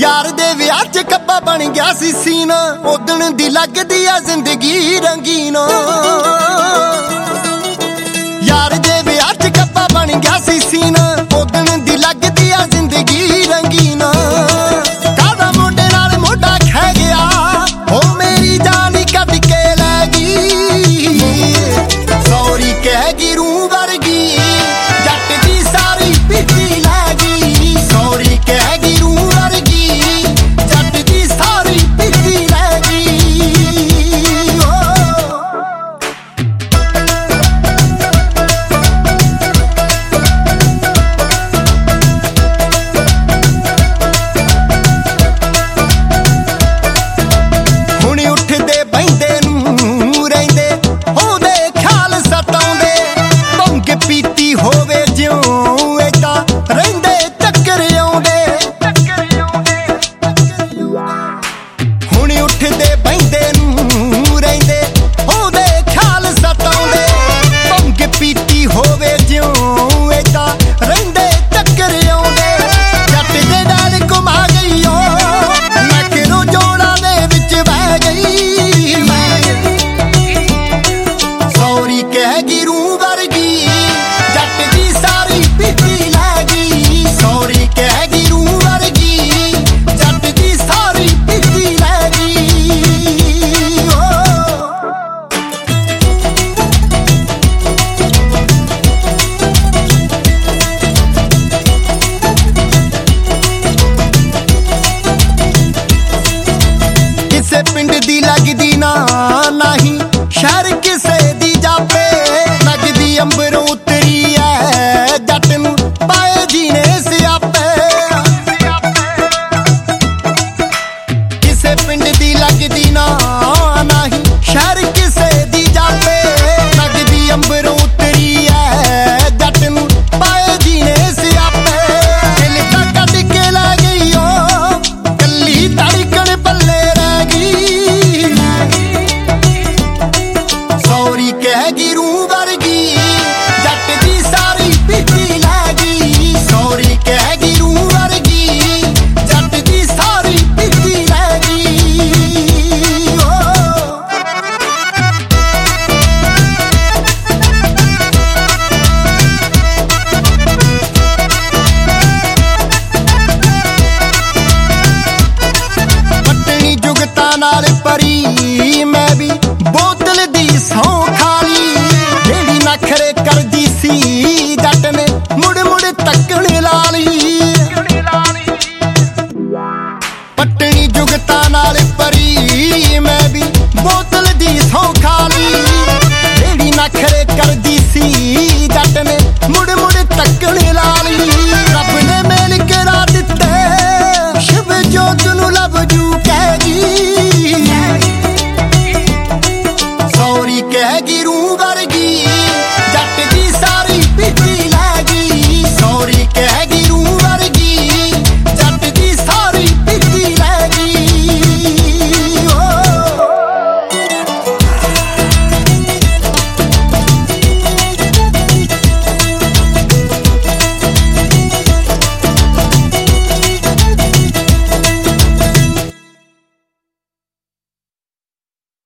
यार दे विआह च कब्बा बन गया सी सीना, उदण दी लगदी आ जिंदगी रंगीन। यार दे विआह च कब्बा बन गया सी सीना, उदण दी लगदी आ जिंदगी रंगीन। कादा मोढे नाल मोढा खै गया, ओ मेरी जान कट के लै गई। सॉरी कह गई रूह वर्गी, जट दी सारी पीती लै गई। सॉरी कह गई रूह वर्गी, जट दी सारी पीती लै गई। हुण उठदे बहिंदे नूं रहिंदे, ओहदे ख्याल सताउंदे, भंग पीती होवे ज्यों